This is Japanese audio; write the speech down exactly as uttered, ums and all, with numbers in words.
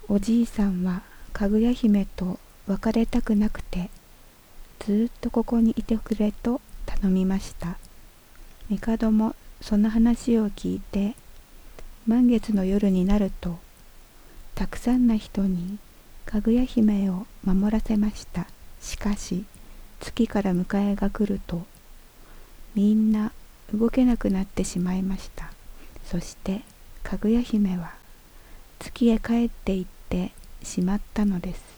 おじいさんはかぐや姫と別れたくなくて、ずっとここにいてくれと頼みました。帝もその話を聞いて、満月の夜になると、たくさんの人にかぐや姫を守らせました。しかし、月から迎えが来ると、みんな動けなくなってしまいました。そしてかぐや姫は月へ帰っていってしまったのです。